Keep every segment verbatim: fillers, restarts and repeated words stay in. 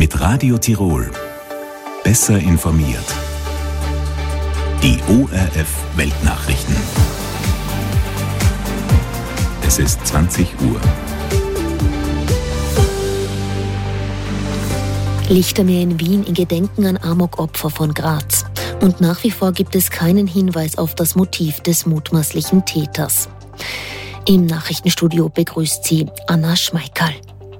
Mit Radio Tirol. Besser informiert. Die O R F Weltnachrichten. Es ist zwanzig Uhr. Lichtermeer in Wien in Gedenken an Amok-Opfer von Graz. Und nach wie vor gibt es keinen Hinweis auf das Motiv des mutmaßlichen Täters. Im Nachrichtenstudio begrüßt sie Anna Schmeickerl.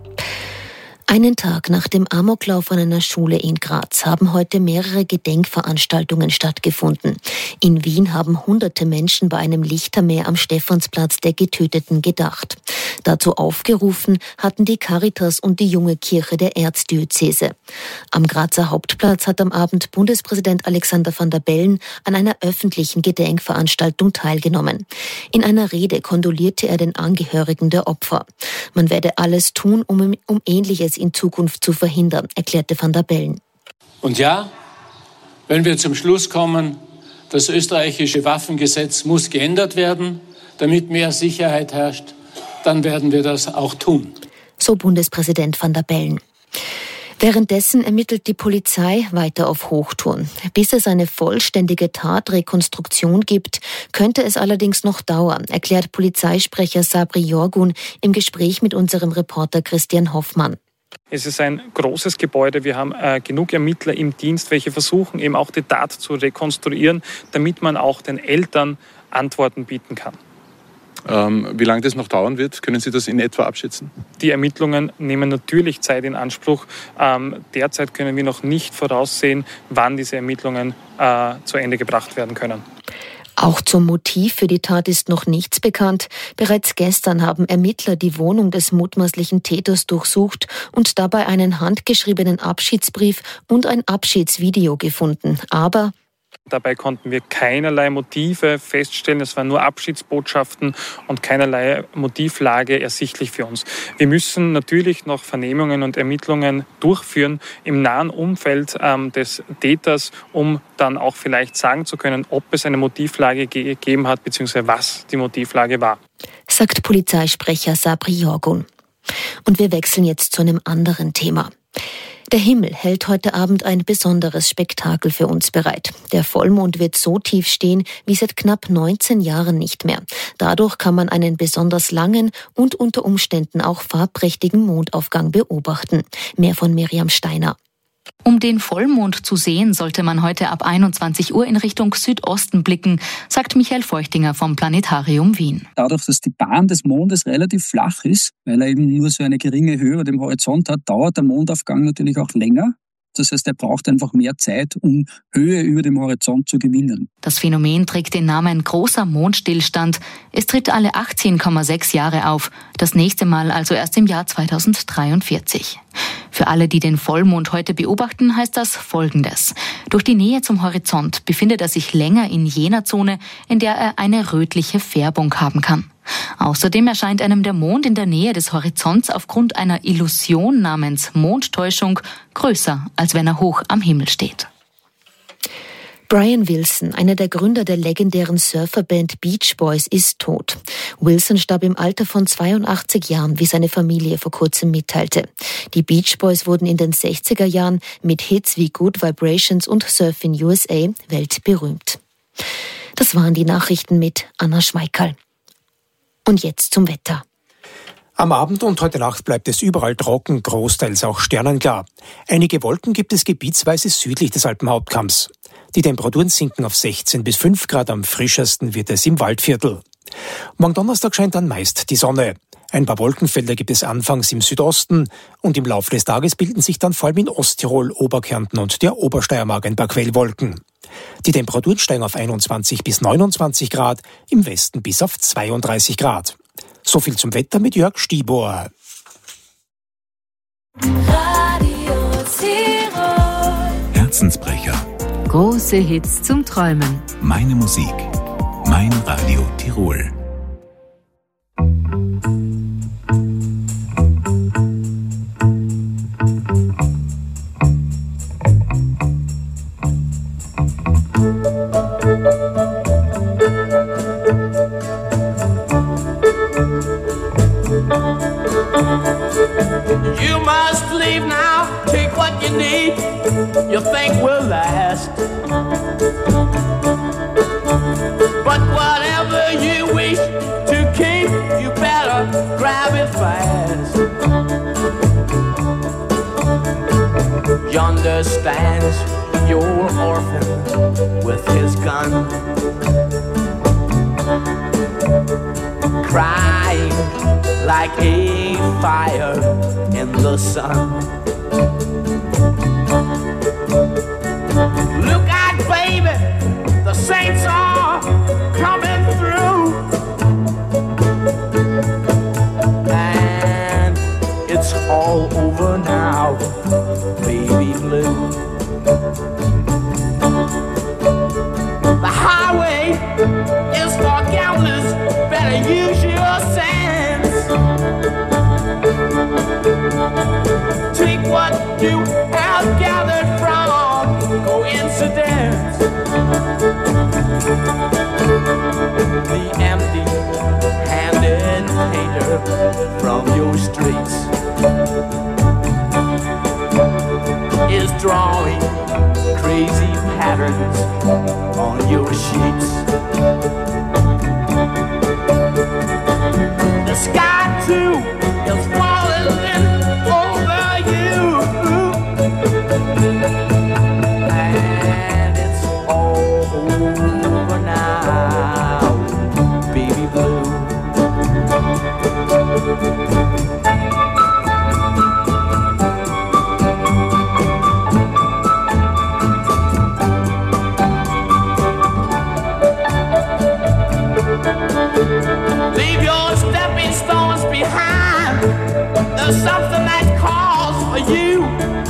Einen Tag nach dem Amoklauf an einer Schule in Graz haben heute mehrere Gedenkveranstaltungen stattgefunden. In Wien haben hunderte Menschen bei einem Lichtermeer am Stephansplatz der Getöteten gedacht. Dazu aufgerufen hatten die Caritas und die Junge Kirche der Erzdiözese. Am Grazer Hauptplatz hat am Abend Bundespräsident Alexander Van der Bellen an einer öffentlichen Gedenkveranstaltung teilgenommen. In einer Rede kondolierte er den Angehörigen der Opfer. Man werde alles tun, um, um Ähnliches in Zukunft zu verhindern, erklärte Van der Bellen. Und ja, wenn wir zum Schluss kommen, das österreichische Waffengesetz muss geändert werden, damit mehr Sicherheit herrscht, dann werden wir das auch tun. So Bundespräsident Van der Bellen. Währenddessen ermittelt die Polizei weiter auf Hochtouren. Bis es eine vollständige Tatrekonstruktion gibt, könnte es allerdings noch dauern, erklärt Polizeisprecher Sabri Jorgun im Gespräch mit unserem Reporter Christian Hoffmann. Es ist ein großes Gebäude. Wir haben äh, genug Ermittler im Dienst, welche versuchen eben auch die Tat zu rekonstruieren, damit man auch den Eltern Antworten bieten kann. Ähm, wie lange das noch dauern wird, können Sie das in etwa abschätzen? Die Ermittlungen nehmen natürlich Zeit in Anspruch. Ähm, derzeit können wir noch nicht voraussehen, wann diese Ermittlungen äh, zu Ende gebracht werden können. Auch zum Motiv für die Tat ist noch nichts bekannt. Bereits gestern haben Ermittler die Wohnung des mutmaßlichen Täters durchsucht und dabei einen handgeschriebenen Abschiedsbrief und ein Abschiedsvideo gefunden. Aber dabei konnten wir keinerlei Motive feststellen. Es waren nur Abschiedsbotschaften und keinerlei Motivlage ersichtlich für uns. Wir müssen natürlich noch Vernehmungen und Ermittlungen durchführen im nahen Umfeld ähm, des Täters, um dann auch vielleicht sagen zu können, ob es eine Motivlage gegeben hat, beziehungsweise was die Motivlage war. Sagt Polizeisprecher Sabri Jorgun. Und wir wechseln jetzt zu einem anderen Thema. Der Himmel hält heute Abend ein besonderes Spektakel für uns bereit. Der Vollmond wird so tief stehen wie seit knapp neunzehn Jahren nicht mehr. Dadurch kann man einen besonders langen und unter Umständen auch farbprächtigen Mondaufgang beobachten. Mehr von Miriam Steiner. Um den Vollmond zu sehen, sollte man heute ab einundzwanzig Uhr in Richtung Südosten blicken, sagt Michael Feuchtinger vom Planetarium Wien. Dadurch, dass die Bahn des Mondes relativ flach ist, weil er eben nur so eine geringe Höhe über dem Horizont hat, dauert der Mondaufgang natürlich auch länger. Das heißt, er braucht einfach mehr Zeit, um Höhe über dem Horizont zu gewinnen. Das Phänomen trägt den Namen großer Mondstillstand. Es tritt alle achtzehn Komma sechs Jahre auf. Das nächste Mal also erst im Jahr zweitausenddreiundvierzig. Für alle, die den Vollmond heute beobachten, heißt das Folgendes. Durch die Nähe zum Horizont befindet er sich länger in jener Zone, in der er eine rötliche Färbung haben kann. Außerdem erscheint einem der Mond in der Nähe des Horizonts aufgrund einer Illusion namens Mondtäuschung größer, als wenn er hoch am Himmel steht. Brian Wilson, einer der Gründer der legendären Surferband Beach Boys, ist tot. Wilson starb im Alter von zweiundachtzig Jahren, wie seine Familie vor kurzem mitteilte. Die Beach Boys wurden in den sechziger Jahren mit Hits wie Good Vibrations und Surfin' U S A weltberühmt. Das waren die Nachrichten mit Anna Schmeickerl. Und jetzt zum Wetter. Am Abend und heute Nacht bleibt es überall trocken, großteils auch sternenklar. Einige Wolken gibt es gebietsweise südlich des Alpenhauptkamms. Die Temperaturen sinken auf sechzehn bis fünf Grad, am frischesten wird es im Waldviertel. Morgen Donnerstag scheint dann meist die Sonne. Ein paar Wolkenfelder gibt es anfangs im Südosten und im Laufe des Tages bilden sich dann vor allem in Osttirol, Oberkärnten und der Obersteiermark ein paar Quellwolken. Die Temperaturen steigen auf einundzwanzig bis neunundzwanzig Grad, im Westen bis auf zweiunddreißig Grad. So viel zum Wetter mit Jörg Stibor. Radio Tirol. Herzensbrecher. Große Hits zum Träumen. Meine Musik. Mein Radio Tirol. You must leave now. take what you need, you think will last. But whatever you wish to keep, you better grab it fast. Yonder stands your orphan with his gun, crying like a fire in the sun. Look out, baby, the saints are coming through, and it's all over now, baby blue. The highway is for gamblers, better use your sense. Take what you have gathered from coincidence. The empty-handed painter from your streets is drawing crazy patterns on your sheets. The sky too is falling over you, and it's all over now, baby blue. Leave your stepping stones behind. There's something that calls for you.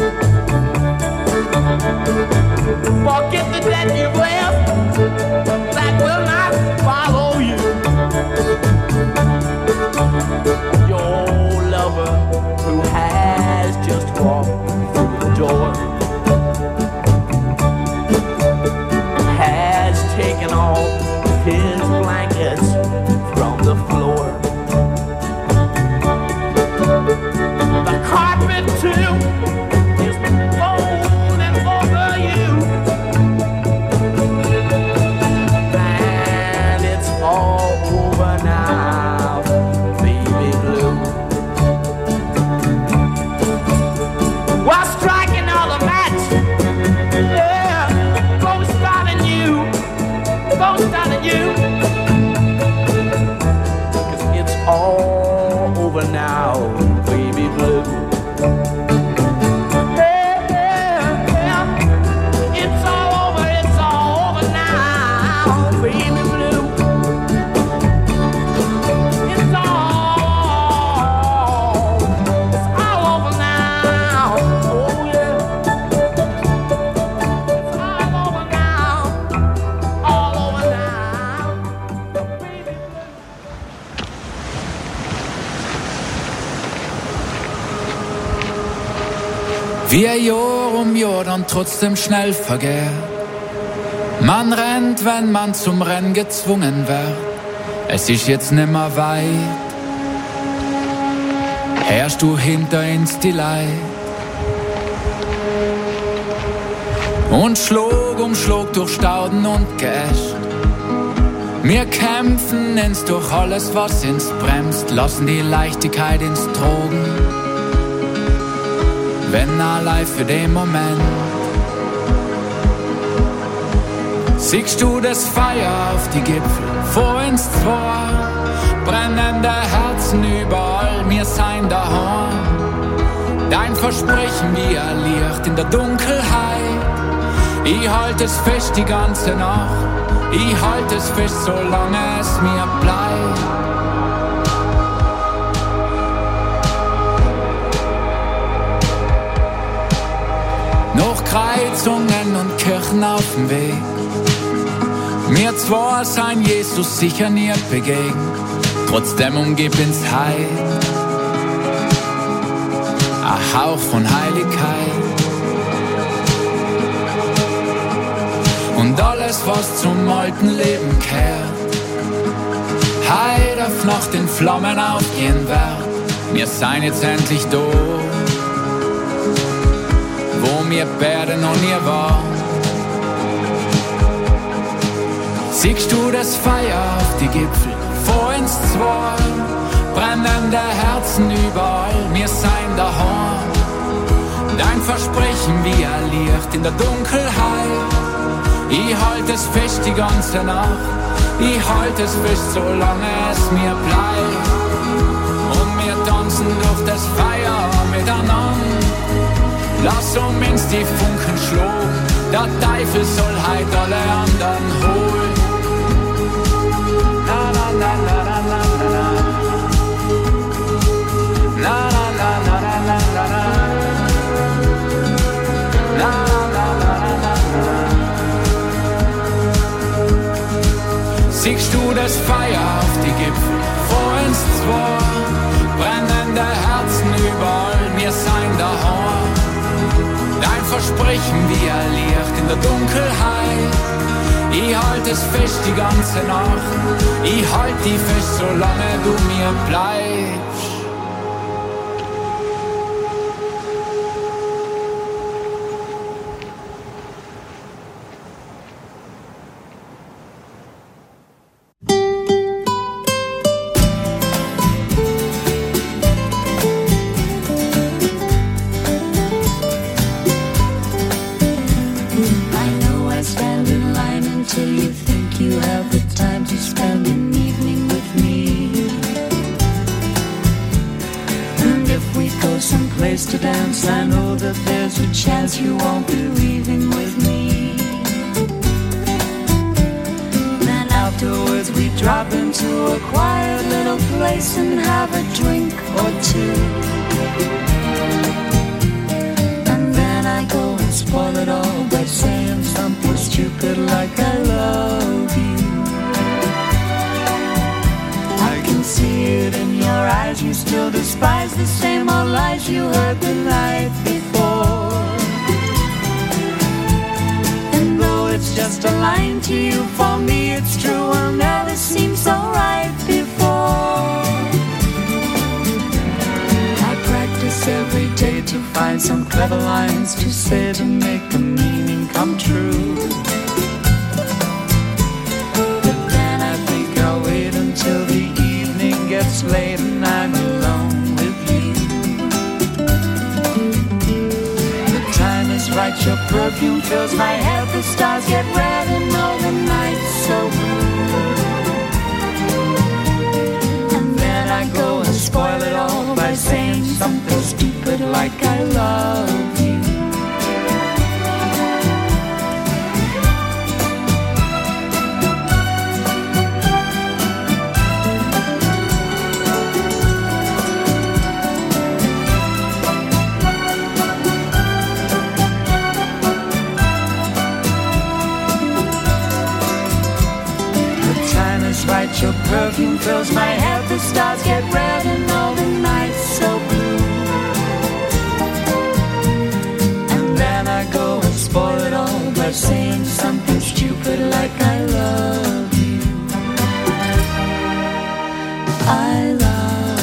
Forget the debt you've left, that will not follow you. Your lover who has just walked through the door has taken off his blankets from the floor. The carpet too is folding over you, and it's all over now, baby blue. While striking all the match, yeah, ghost starting you, ghost starting you. All over now, baby blue. Yeah, yeah, yeah. It's all over, it's all over now, baby blue. It's all, it's all over now, oh yeah. It's all over now, all over now, baby blue. Wie ein Jahr um Jahr dann trotzdem schnell vergeht. Man rennt, wenn man zum Rennen gezwungen wird. Es ist jetzt nimmer weit. Hörst du hinter uns die Leid? Und Schlag um Schlag durch Stauden und Geäst. Wir kämpfen ins durch alles, was uns bremst, lassen die Leichtigkeit ins Drogen. Wenn allein für den Moment siehst du das Feuer auf die Gipfel vor uns zwei, brennende Herzen überall, wir sein daheim. Dein Versprechen wie ein Licht in der Dunkelheit. Ich halte es fest die ganze Nacht, ich halte es fest, solange es mir bleibt. Noch Kreuzungen und Kirchen auf dem Weg. Mir zwar sein Jesus sicher nie begegnet, trotzdem umgib ins Heil. Ein Hauch von Heiligkeit. Und alles, was zum alten Leben kehrt, heut auf Nacht in Flammen aufgehen wird. Wir seien jetzt endlich da. wo mir beide noch nie waren. Siehst du das Feuer auf die Gipfel, vor uns zwei, brennende Herzen überall, wir sein daheim. Dein Versprechen wie ein Licht in der Dunkelheit, ich halte es fest die ganze Nacht, ich halte es fest, solange es mir bleibt. Und wir tanzen durch das Feuer miteinander, lass um uns die Funken schlagen, der Teufel soll heut alle anderen holen. Na na na na na na na na na na na na na na na. Na, na, na, na, na. Siehst du das Feuer auf die Gipfel, vor uns zwei, brennende Herzen überall, wir sein daheim. Dein Versprechen wie ein Licht in der Dunkelheit, ich halte es fest die ganze Nacht, ich halte dich fest, solange du mir bleibst. To dance, I know that there's a chance you won't be leaving with me. Then afterwards we drop into a quiet little place and have a drink or two. And then I go and spoil it all by saying something stupid like I love you. I can see it in your eyes, you still despise the same old lies you heard the night before. And though it's just a line to you, for me it's true, will never seem so right before. I practice every day to find some clever lines to say to make the meaning come true. But then I think I'll wait until the evening gets late and I'm alone with you. The time is right, your perfume fills my head, the stars get red and all the night's so blue. And then I go and spoil it all by saying something stupid like I love you. Right, your perfume fills my head, the stars get red and all the night's so blue. And then I go and spoil it all by saying something stupid like I love you. I love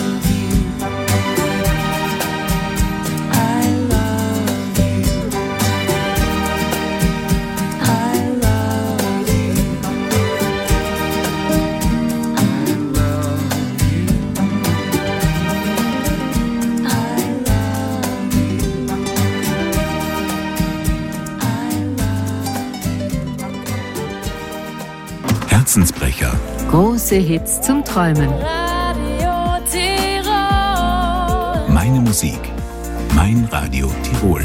Herzensbrecher. Große Hits zum Träumen. Radio Tirol. Meine Musik. Mein Radio Tirol.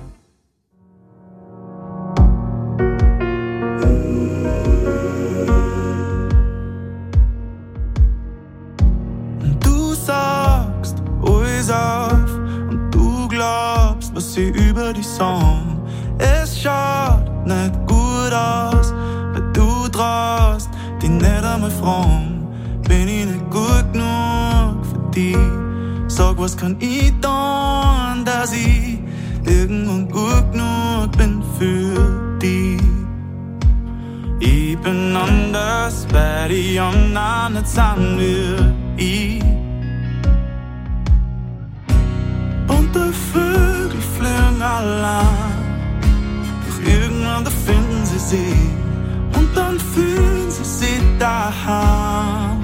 Du sagst alles auf und du glaubst, was sie über dich sagen. Es schaut nicht gut aus, weil du traust dich nicht einmal fragen. Bin ich nicht gut genug für dich? Sag, was kann ich tun, dass ich irgendwann gut genug bin für dich? Ich bin anders, weil die anderen nicht sind wie ich. Und Und die Vögel fliegen allein, doch irgendwann da finden sie sie und dann fühlen sie sich daheim.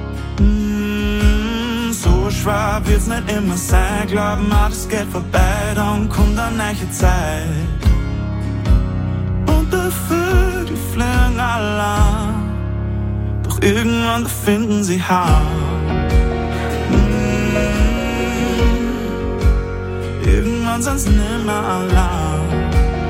Mm, so schwer wird's nicht immer sein, glauben wir, das geht vorbei, dann kommt eine neue Zeit. Und die Vögel fliegen allein, doch irgendwann da finden sie heim. Mm, irgendwann sind's nimmer allein.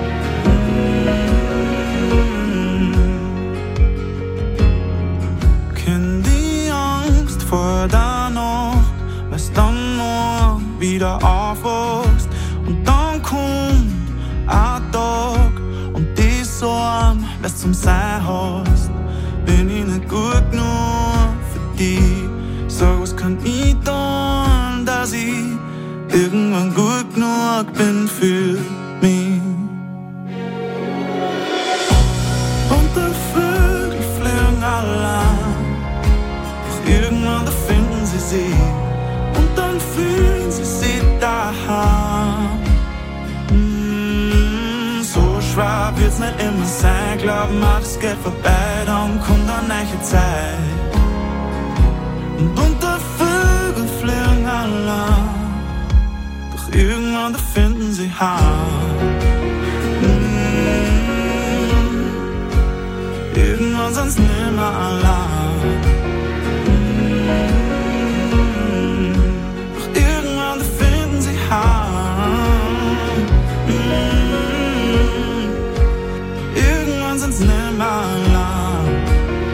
Vor der Nacht, weil's dann nur wieder aufwachst. Und dann kommt ein Tag und die Sorgen, weil's zum Sein hast. Bin ich nicht gut genug für dich? Sag, was kann ich tun, dass ich irgendwann gut genug bin für mich? Und die Vögel fliegen allein, irgendwann da finden sie sie und dann fühlen sie sich daheim. Mm, so schwer wird's nicht immer sein, glauben wir, das geht vorbei, dann kommt eine neue Zeit. Und unter Vögel fliegen allein, doch irgendwann da finden sie heim. Mm, irgendwann sind's nimmer allein. Irgendwann sind's nimmer allein.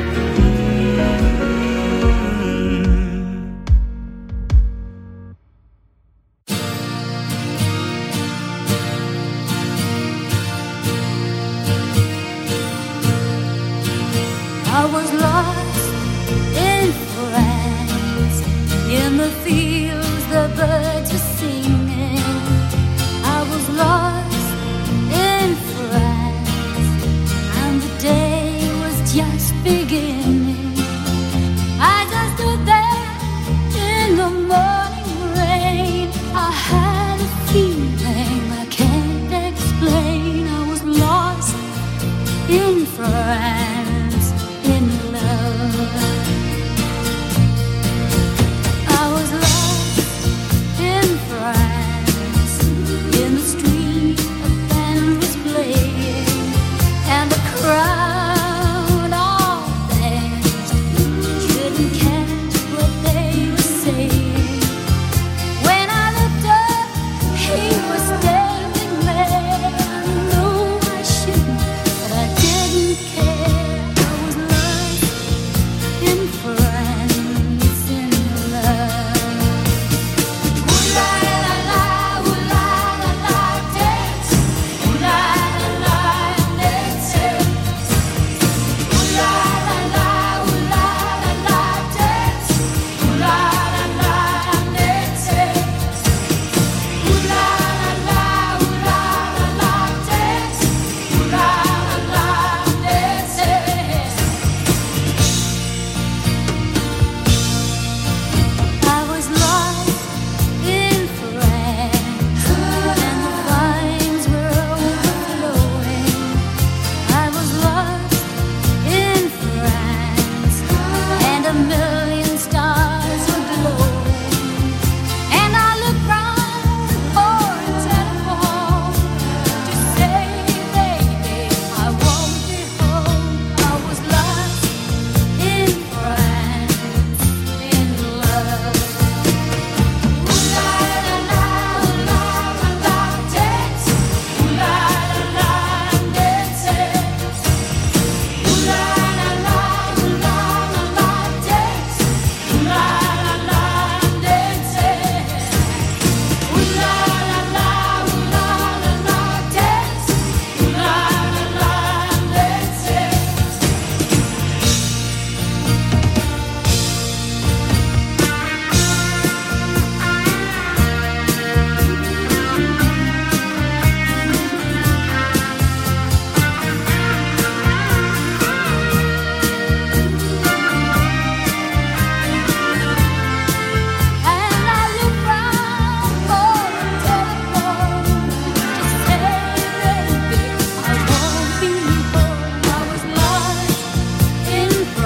I was lost in France, in the fields the birds were singing. I was lost in France, and the day was just beginning. As I stood there in the morning rain, I had a feeling I can't explain. I was lost in France, in love. I was lost in France, in the street a band was playing, and the crowd all danced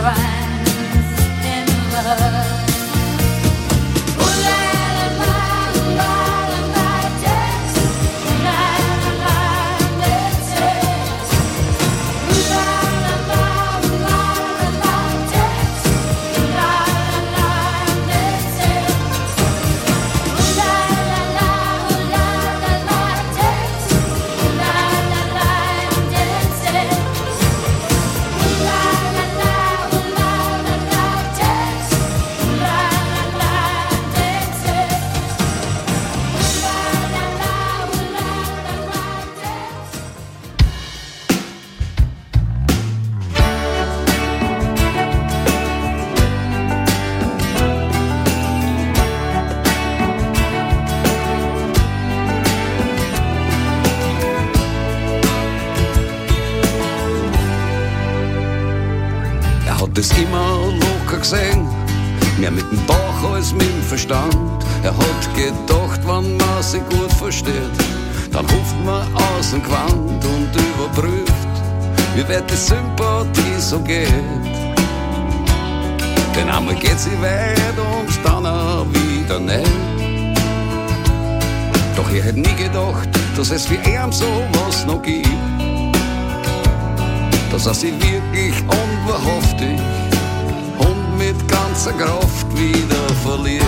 Das immer locker gesehen, mehr mit dem Bauch als mit dem Verstand. Er hat gedacht, wenn man sich gut versteht, dann ruft man aus dem Quant und überprüft, wie weit die Sympathie so geht. Denn einmal geht sie weit und dann auch wieder nicht. Doch ich hätte nie gedacht, dass es für ihn sowas noch gibt. Dass er sich wirklich unwahrhaftig und mit ganzer Kraft wieder verliert.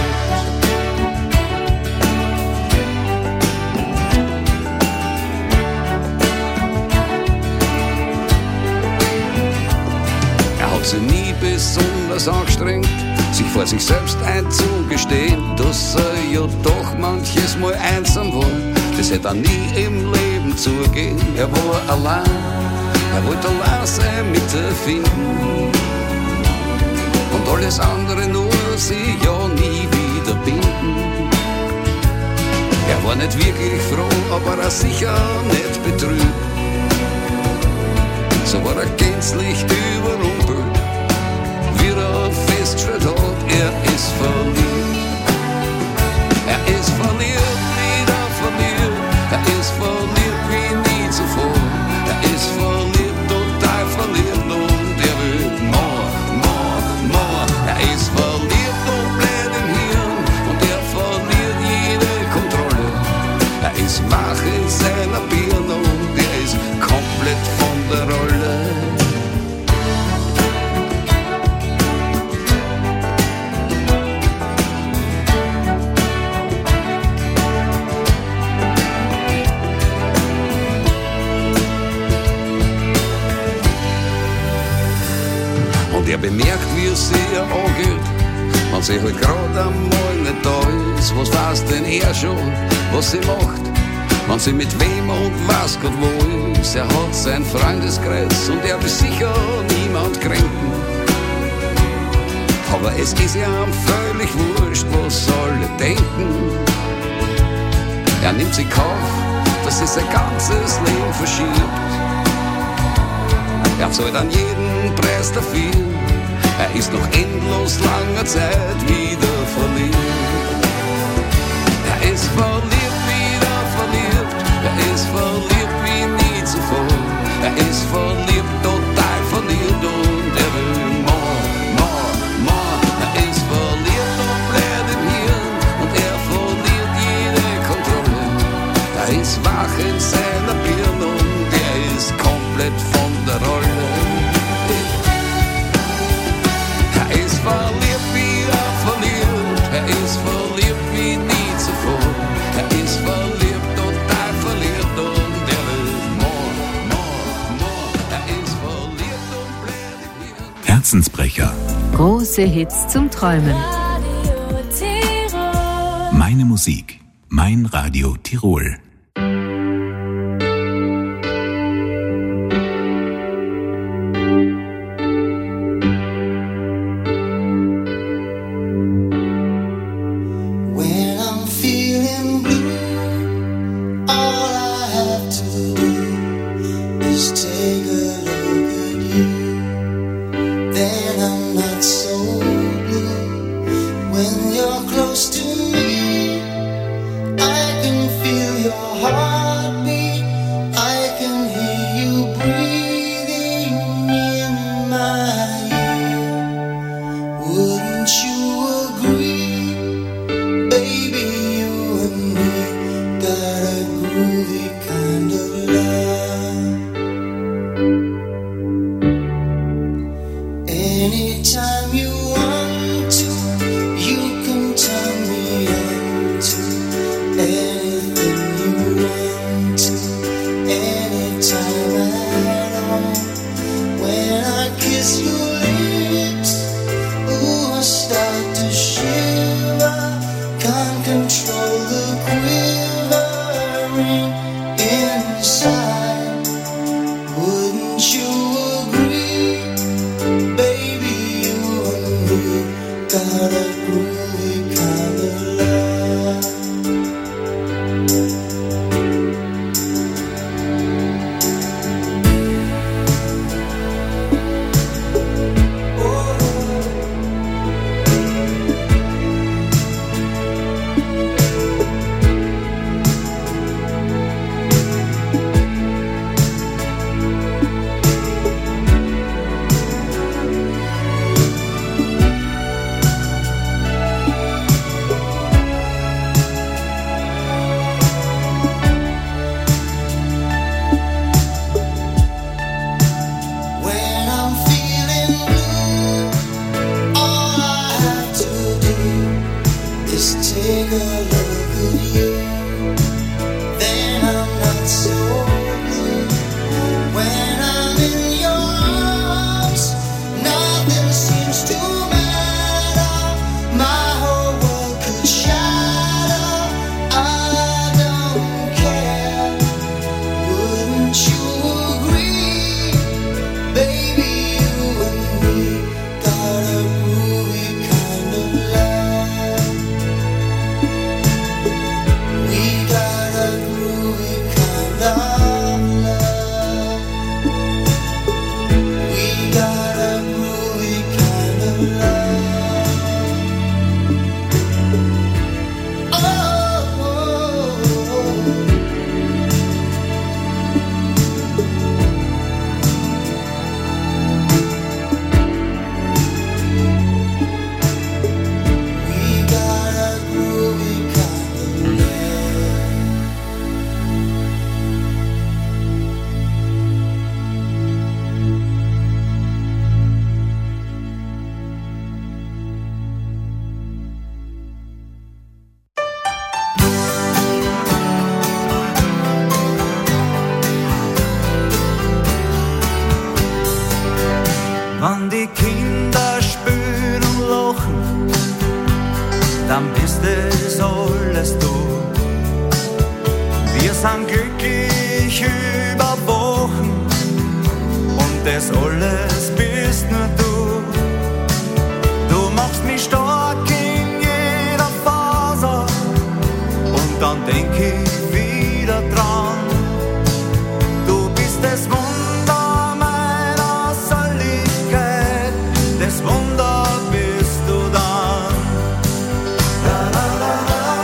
Er hat sich nie besonders angestrengt, sich vor sich selbst einzugestehen, dass er ja doch manches Mal einsam war. Das hätte er nie im Leben zugehen. Er war allein. Er wollte allein sein mit der finden und alles andere nur sie ja nie wieder binden. Er war nicht wirklich froh, aber er sicher nicht betrübt. So war er gänzlich überrumpelt, wie er festgestellt hat, er ist verliebt. Er ist verliebt, wieder verliebt, er ist verliebt wie nie zuvor. Er ist verliebt, total verliebt und er will more, more, more. Er ist verliebt und bleibt im Hirn und er verliert jede Kontrolle. Er ist wach in seiner Birne und er ist komplett von der Rolle. Er bemerkt, wie es ihr angeht, wenn sie halt grad einmal nicht da ist. Was weiß denn er schon, was sie macht, wenn sie mit wem und was grad wo ist. Er hat seinen Freundeskreis und er will sicher niemand kränken. Aber es ist ihm völlig wurscht, was alle denken. Er nimmt sich Kauf, dass sie sein ganzes Leben verschiebt. Er zahlt an jeden Preis dafür. Er ist noch endlos langer Zeit wieder verliebt. Er ist verliebt, wieder verliebt. Er ist verliebt wie nie zuvor. Er ist verliebt, total verliebt und er will more, more, more. Er ist verliebt und bleibt im Hirn und er verliert jede Kontrolle. Er ist wach in seiner Birne und er ist komplett von der Rolle. Er ist verliebt, wie er verliert. Er ist verliebt wie nie zuvor. Er ist verliebt, total verliert und er will more, more, more. Er ist verliebt und bleibt im Hirn. Herzensbrecher. Große Hits zum Träumen. Meine Musik. Mein Radio Tirol. When you're close to me, I can feel your Anytime you want to, you can turn me on to anything you want to, anytime at all. When I kiss your lips, ooh, I start to shiver, can't control the quivering inside. Wouldn't you agree, baby, you and me got a groovy kind of love. When I'm feeling blue, all I have to do is take a look at you. Then I'm not so blue. When I'm in your arms, nothing seems to matter. My whole world could shatter. I don't care. Wouldn't you agree, baby, you and me got a groovy kind of love. We got a groovy kind of love. We got a groovy kind of love. Oh, oh, oh. We got a groovy kind of love. Wenn die Kinder spielen und lachen, dann bist es alles du. Wir sind glücklich über Wochen und das alles bist nur du. Du machst mich stark in jeder Faser und dann denk ich wieder dran. Du bist das Wunder meiner Seligkeit, das Wunder bist du dann. La, la, la,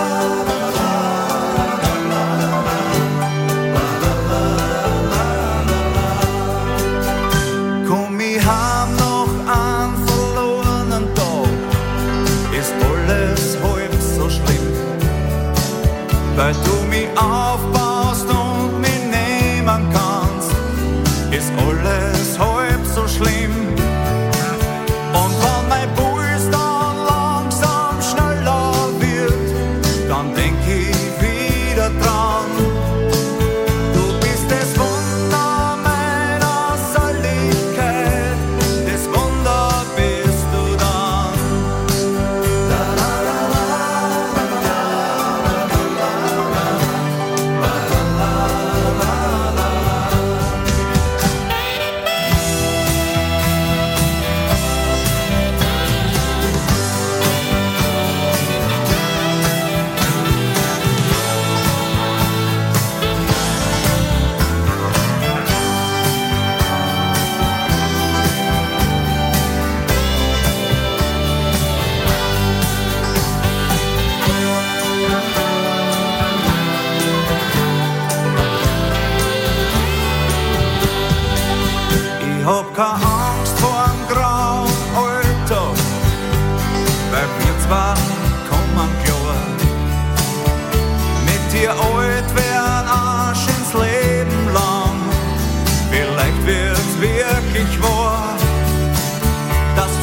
komm ich heim noch einen verlorenen Tag, ist alles halb so schlimm, weil du mich aufbaust und mich nehmen kannst, ist alles halb so schlimm. Und wenn mein Puls dann langsam schneller wird, dann denk ich wieder dran. Du bist das Wunder meiner Seligkeit, das Wunder bist du dann. La, la, la, la, la, la, la, la, ich hab keine Angst vor dem grauen Alltag, weil wir zwar kommen klar. Mit dir alt werden ein schönes Leben lang. Vielleicht wird's wirklich wahr, dass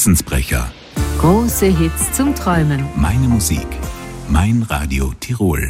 Herzensbrecher. Große Hits zum Träumen. Meine Musik. Mein Radio Tirol.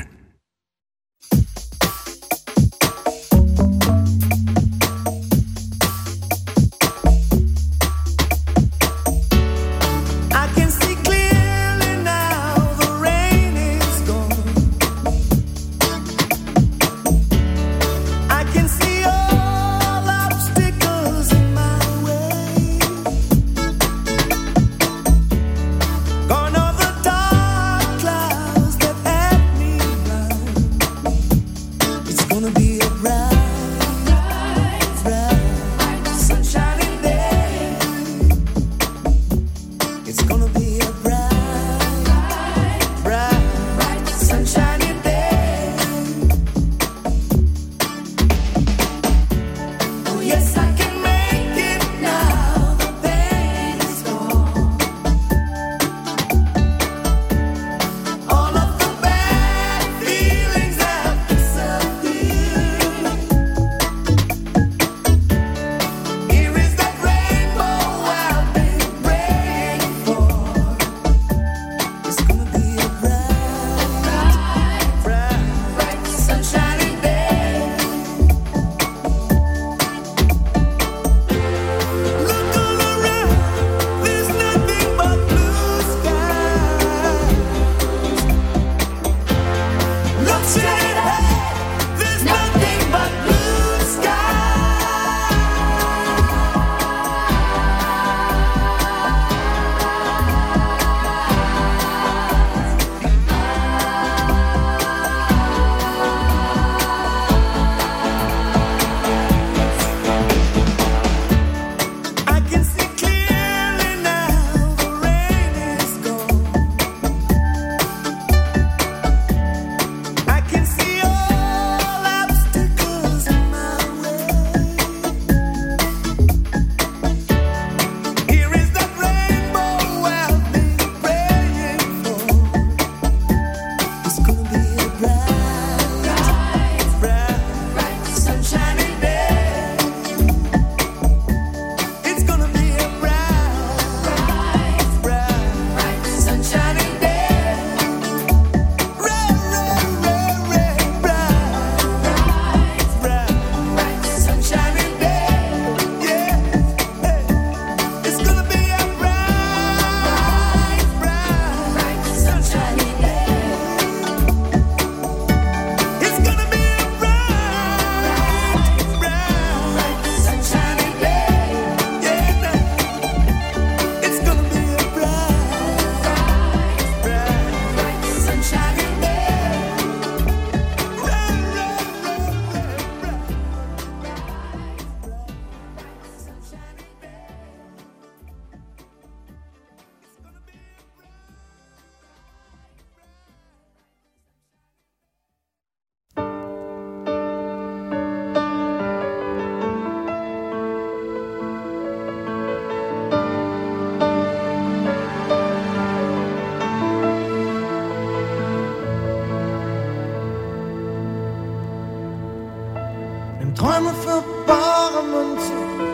Träume für bare Münze,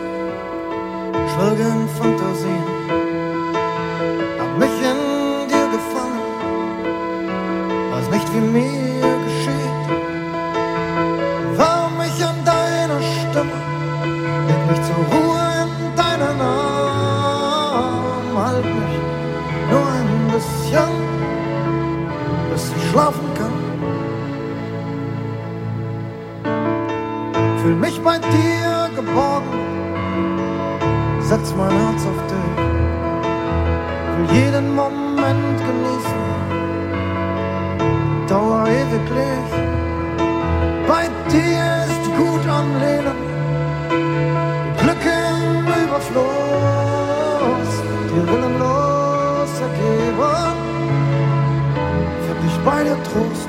schwelge in Fantasien, hab mich in dir gefangen, weiß nicht wie mir geschieht, warr mich an deiner Stimme, leg mich zur Ruhe in deinen Arm, halt mich nur ein bisschen, bis ich schlafen kann. Fühl mich bei dir geborgen, setz mein Herz auf dich, will jeden Moment genießen, dauer ewiglich. Bei dir ist gut am Leben, Glück im Überfluss, dir willenlos ergeben, find ich bei dir Trost.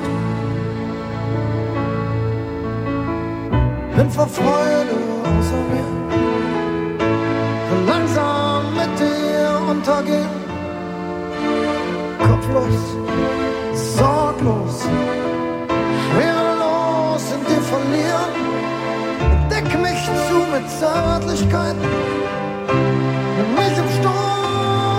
Bin vor Freude außer mir, will langsam mit dir untergehen. Kopflos, sorglos, schwerelos in dir verlieren. Deck mich zu mit Zärtlichkeiten, nimm mich im Sturm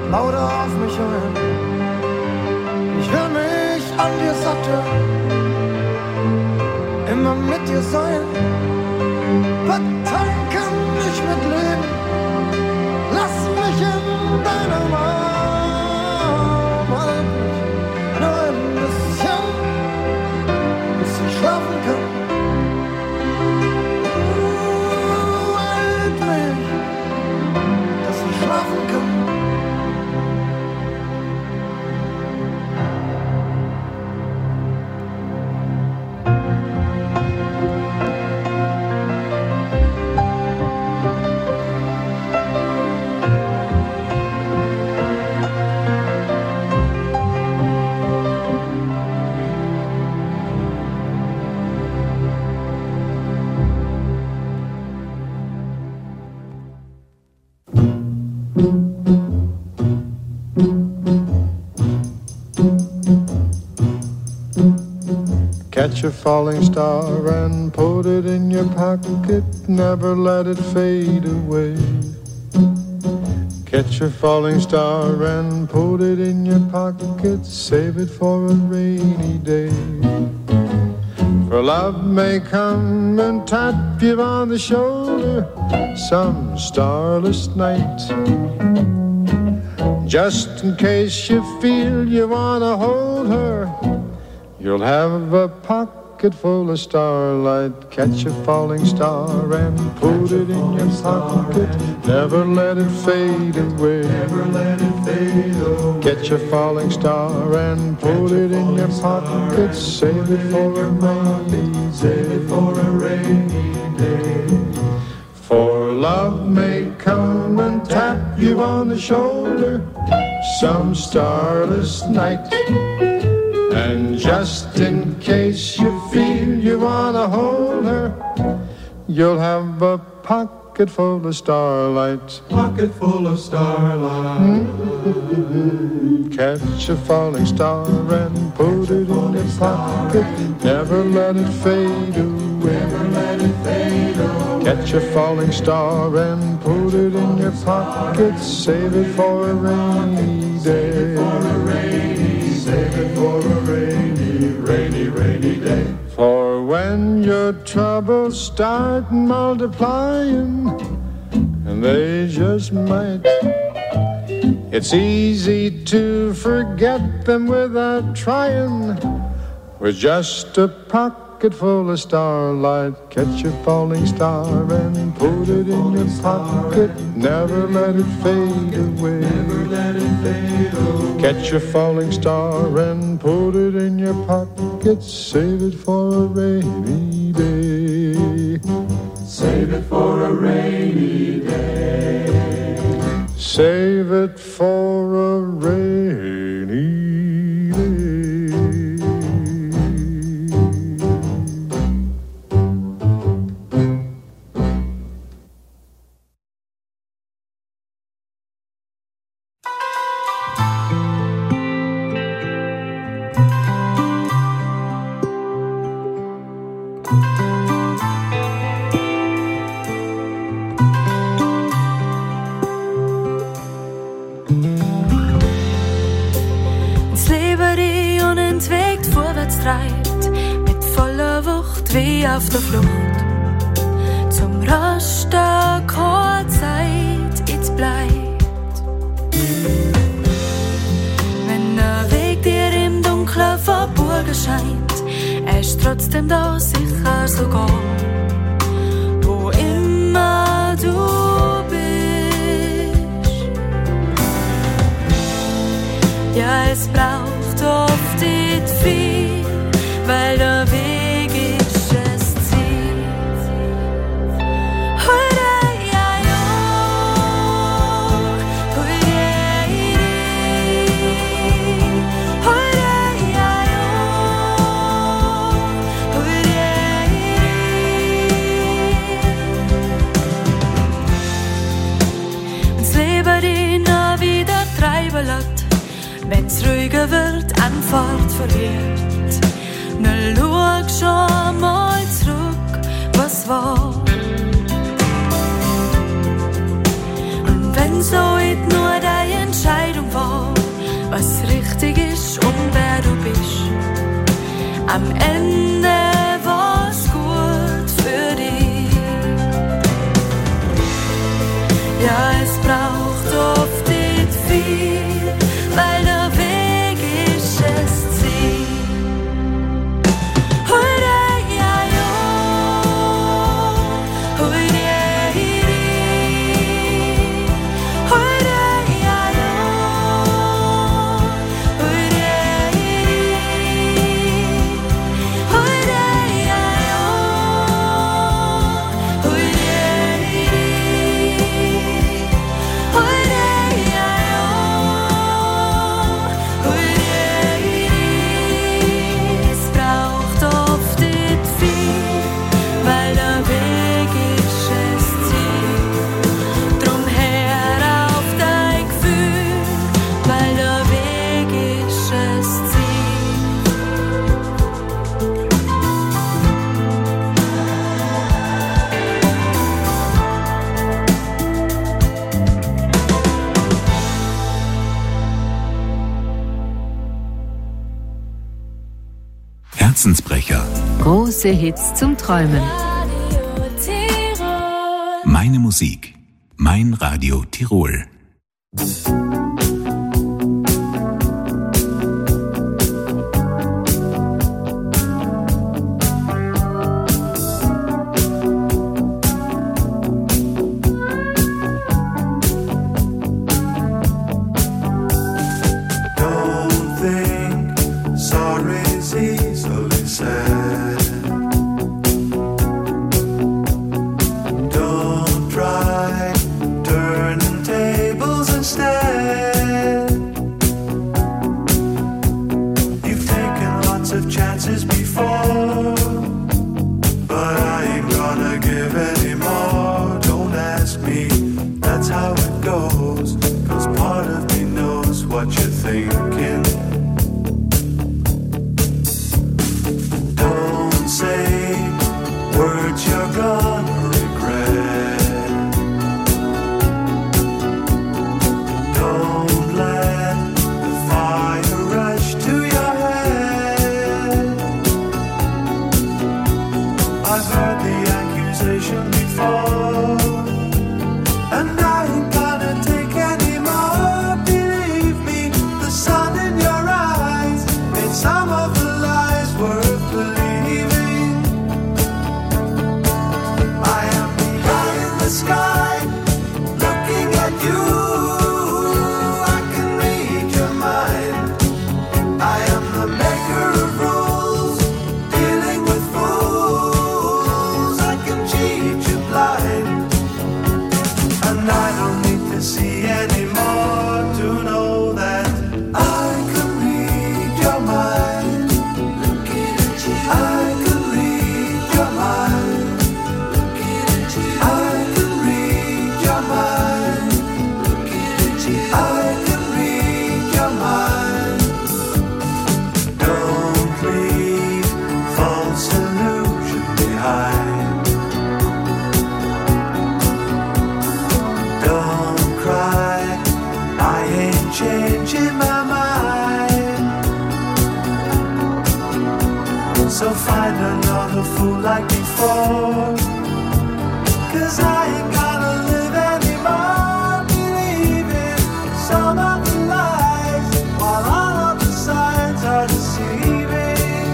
bau da auf mich ein. Ich will mich an dir satteln, immer mit dir sein. Betanken mich mit Leben, lass mich in deinem Arm. Halt mich nur ein bisschen, bis ich schlafen kann. Uh, halt mich, dass ich schlafen kann. Catch a falling star and put it in your pocket, never let it fade away. Catch a falling star and put it in your pocket, save it for a rainy day. For love may come and tap you on the shoulder some starless night, just in case you feel you wanna hold her. You'll have a pocket full of starlight. Catch a falling star and put it in your pocket, never let it fade away. Never let it fade away. Catch a falling star and put it in your pocket, save it for a rainy day. Save it for a rainy day. For love may come and tap you on the shoulder some starless night, and just in case you feel you wanna hold her, you'll have a pocket full of starlight. Pocket full of starlight. Mm-hmm. Catch a falling star and put it in your pocket, never let it fade away. Never let it fade away. Catch a falling star and put it in your pocket, save it for a rainy day. Save it for a rainy, save it for a rainy, rainy, rainy day. For when your troubles start multiplying, and they just might, it's easy to forget them without trying. With just a pocket full of starlight, catch a falling star and put it in your pocket, never let it fade away. Never let it fade away. Catch a falling star and put it in your pocket, save it for a rainy day. Save it for a rainy day. Save it for a rainy day. Mit voller Wucht wie auf der Flucht. Zum Rasten keine Zeit jetzt bleibt. Wenn der Weg dir im Dunkeln verborgen scheint, er ist trotzdem da sicher sogar. Wo immer du bist. Ja, es braucht oft nicht viel, weil der Weg ist es Ziel. Hurra, ja, ja, hurra, hurra, ja, ja, hurra. Wenn's Leben dich noch wieder treiben lässt, wenn's ruhiger wird, an Fahrt verliert, dann schau schon mal zurück, was war. Und wenn so heute nur deine Entscheidung was richtig ist und wer du bist. Am Ende war's gut für dich. Ja, es braucht oft nicht viel, weil der Weg ist es Ziel. Herzensbrecher. Große Hits zum Träumen. Meine Musik. Mein Radio Tirol. Don't try turning tables instead. You've taken lots of chances before, but I ain't gonna give any more. Don't ask me, that's how it goes, 'cause part of me knows what you're thinking. Don't say words you're gonna regret. Don't let the fire rush to your head. I've heard the accusation before, and I ain't gonna take any more. Believe me, the sun in your eyes made some of the lies worth believing. I am the eye in the sky, looking at you. I can read your mind. I am the maker of rules, dealing with fools. I can cheat you blind, and I don't need to see anymore to know that I can read your mind. Looking at you, I can read your mind. Looking at you, I can read your mind. Looking at you, I can read your mind. Don't leave false illusion behind. Don't cry, I ain't changing my mind. So find another fool like before, 'cause I ain't gonna live anymore believing some of the lies, while all of the signs are deceiving.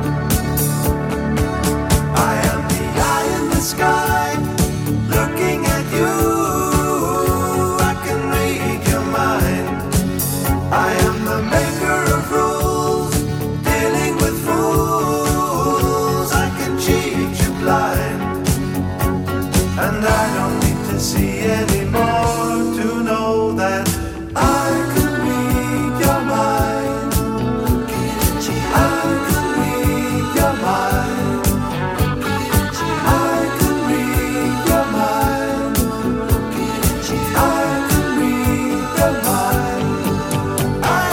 I am the eye in the sky, looking at you. I can read your mind. I am the maker of rules, dealing with fools. I can cheat you blind, and I don't need to see anymore to know that I can read your mind. I can read your mind. I can read your mind. I can read your mind. I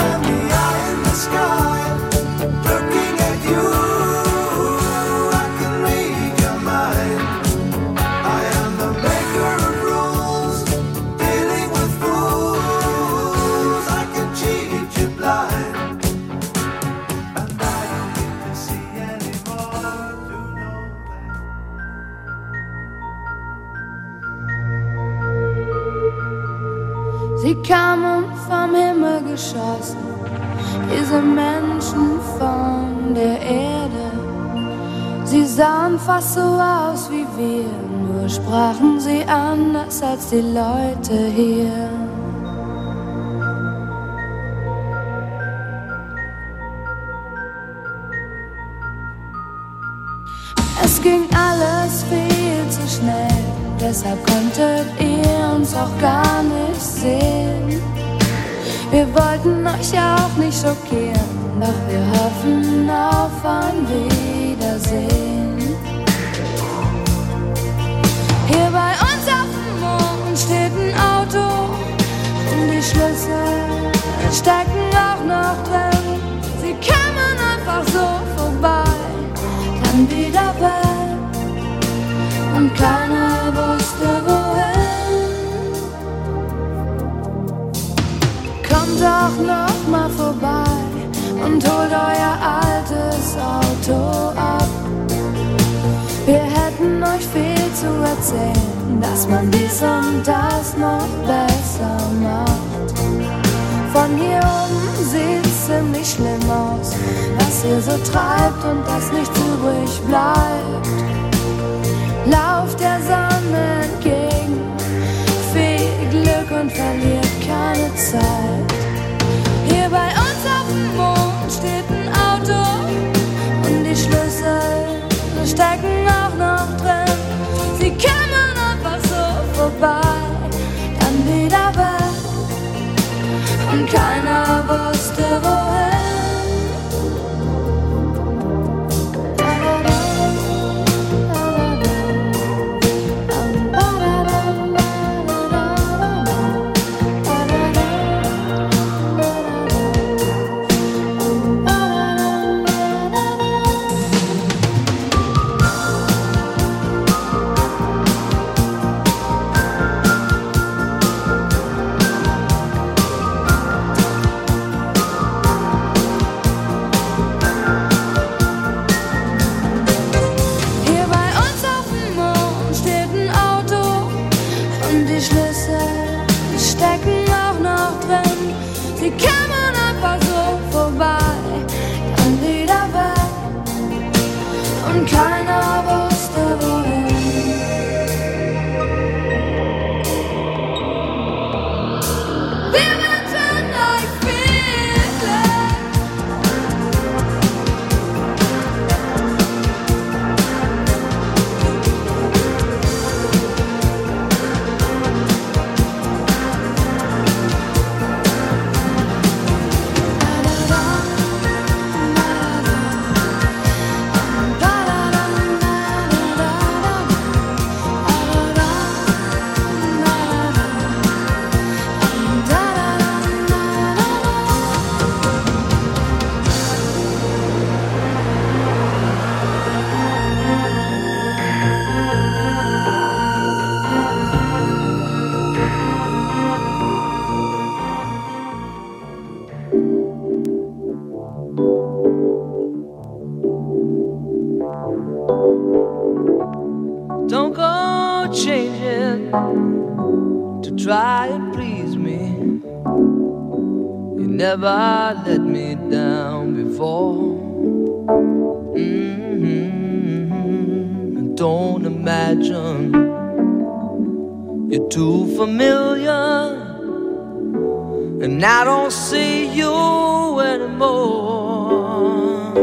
die kamen vom Himmel geschossen, diese Menschen von der Erde. Sie sahen fast so aus wie wir, nur sprachen sie anders als die Leute hier. Es ging alles viel zu schnell, deshalb konntet ihr uns auch gar nicht sehen. Wir wollten euch auch nicht schockieren, doch wir hoffen auf ein Wiedersehen. Hier bei uns auf dem Mond steht ein Auto und die Schlüssel stecken auch noch drin. Sie kamen einfach so vorbei, dann wieder weg und keiner wusste wohin. Kommt doch noch mal vorbei und holt euer altes Auto ab. Wir hätten euch viel zu erzählen, dass man dies und das noch besser macht. Von hier oben sieht's ziemlich schlimm aus, was ihr so treibt und dass nichts übrig bleibt. Lauft der Sonne entgegen, viel Glück und verliert keine Zeit. Hier bei uns auf dem Mond steht ein Auto und die Schlüssel stecken auch noch drin. Sie kamen einfach so vorbei, dann wieder weg und keiner wusste wohin. Don't go changing to try and please me. You never let me down before. Mm-hmm. Don't imagine you're too familiar, and I don't see you anymore.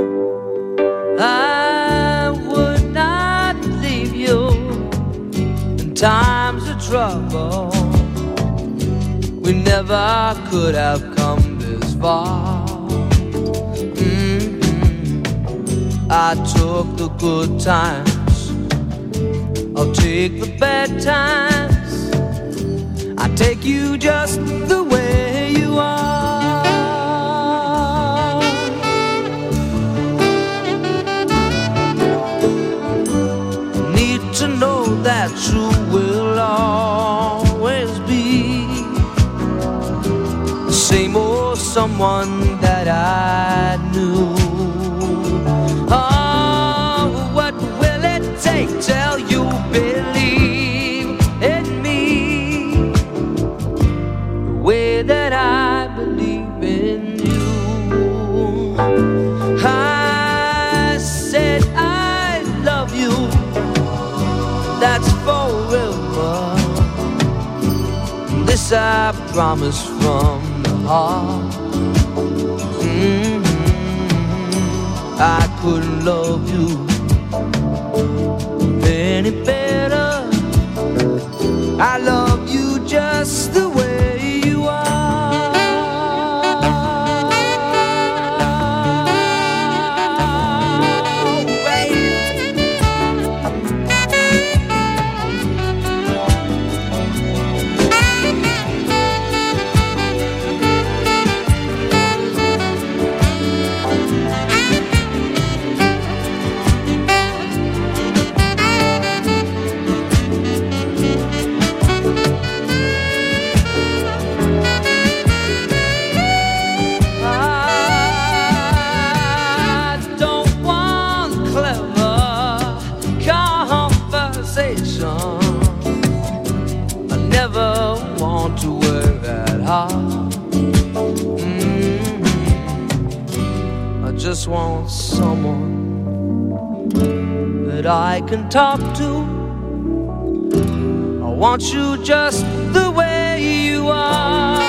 I would not leave you in times of trouble. We never could have come this far. Mm-hmm. I took the good times, I'll take the bad times. I take you just the way you are. Need to know that you will always be the same old someone that I knew. Oh, what will it take till you believe in me? The way promise, I promise from the heart. Mm-hmm. I couldn't love you any better. I love you just the way you are. I just want someone that I can talk to. I want you just the way you are.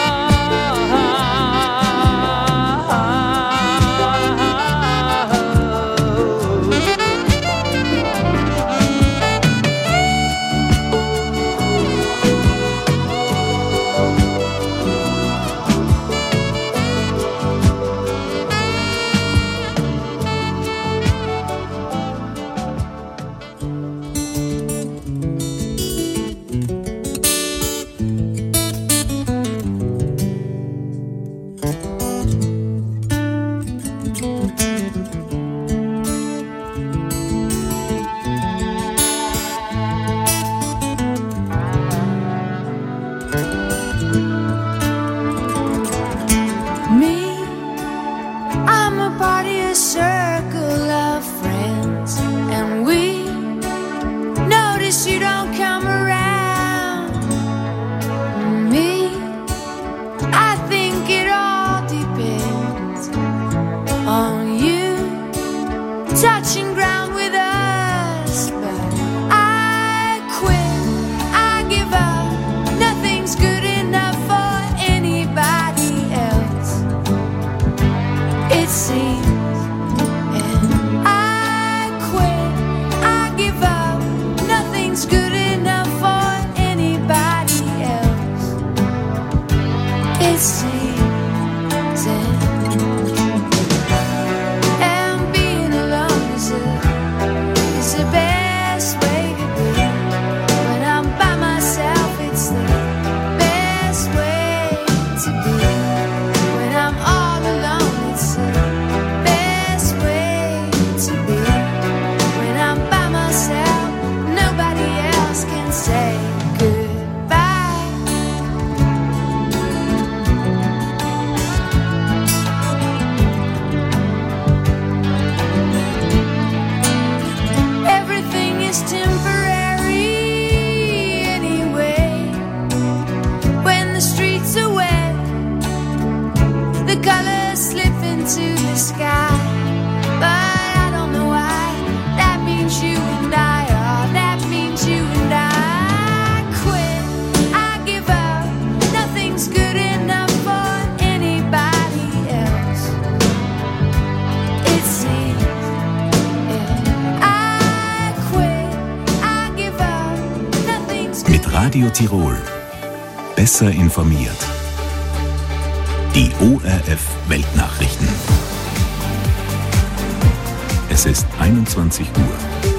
Radio Tirol. Besser informiert. Die O R F Weltnachrichten. Es ist einundzwanzig Uhr.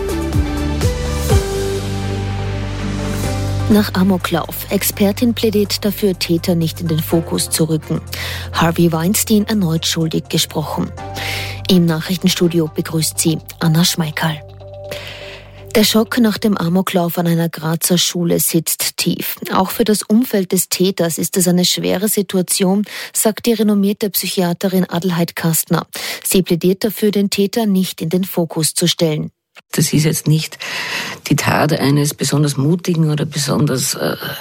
Nach Amoklauf. Expertin plädiert dafür, Täter nicht in den Fokus zu rücken. Harvey Weinstein erneut schuldig gesprochen. Im Nachrichtenstudio begrüßt sie Anna Schmeickerl. Der Schock nach dem Amoklauf an einer Grazer Schule sitzt tief. Auch für das Umfeld des Täters ist es eine schwere Situation, sagt die renommierte Psychiaterin Adelheid Kastner. Sie plädiert dafür, den Täter nicht in den Fokus zu stellen. Das ist jetzt nicht die Tat eines besonders mutigen oder besonders äh,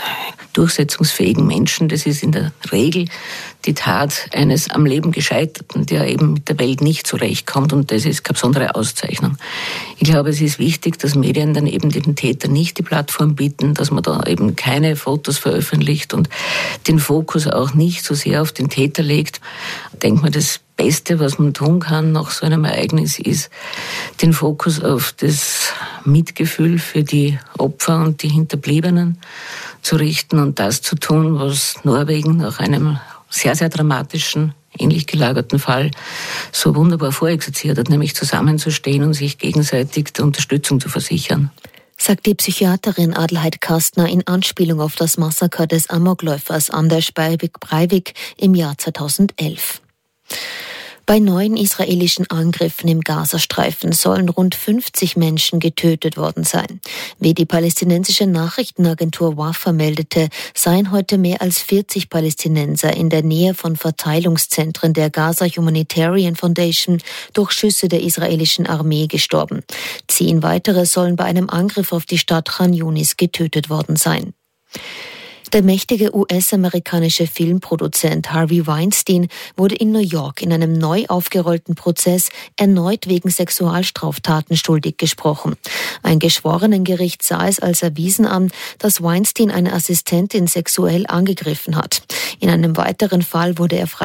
durchsetzungsfähigen Menschen. Das ist in der Regel die Tat eines am Leben Gescheiterten, der eben mit der Welt nicht zurechtkommt, und das ist keine besondere Auszeichnung. Ich glaube, es ist wichtig, dass Medien dann eben den Tätern nicht die Plattform bieten, dass man da eben keine Fotos veröffentlicht und den Fokus auch nicht so sehr auf den Täter legt. Ich denke mal, das Beste, was man tun kann nach so einem Ereignis, ist, den Fokus auf das Mitgefühl für die Opfer und die Hinterbliebenen zu richten und das zu tun, was Norwegen nach einem sehr, sehr dramatischen, ähnlich gelagerten Fall so wunderbar vorexerziert hat, nämlich zusammenzustehen und sich gegenseitig der Unterstützung zu versichern. Sagt die Psychiaterin Adelheid Kastner in Anspielung auf das Massaker des Amokläufers Anders Breivik im Jahr zweitausendelf. Bei neuen israelischen Angriffen im Gazastreifen sollen rund fünfzig Menschen getötet worden sein. Wie die palästinensische Nachrichtenagentur Wafa meldete, seien heute mehr als vierzig Palästinenser in der Nähe von Verteilungszentren der Gaza Humanitarian Foundation durch Schüsse der israelischen Armee gestorben. Zehn weitere sollen bei einem Angriff auf die Stadt Khan Yunis getötet worden sein. Der mächtige U S-amerikanische Filmproduzent Harvey Weinstein wurde in New York in einem neu aufgerollten Prozess erneut wegen Sexualstraftaten schuldig gesprochen. Ein Geschworenengericht sah es als erwiesen an, dass Weinstein eine Assistentin sexuell angegriffen hat. In einem weiteren Fall wurde er